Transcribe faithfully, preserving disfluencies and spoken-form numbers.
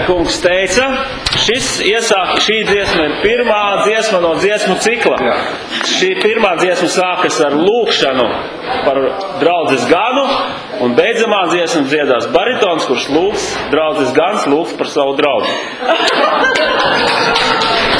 kungs teica, šis iesāk, šī dziesma ir pirmā dziesma no dziesmu cikla. Jā. Šī pirmā dziesma sākas ar lūkšanu par draudzes ganu, un beidzamā dziesma dziedās baritons, kurš lūgs, draudzes gans lūgs par savu draugu.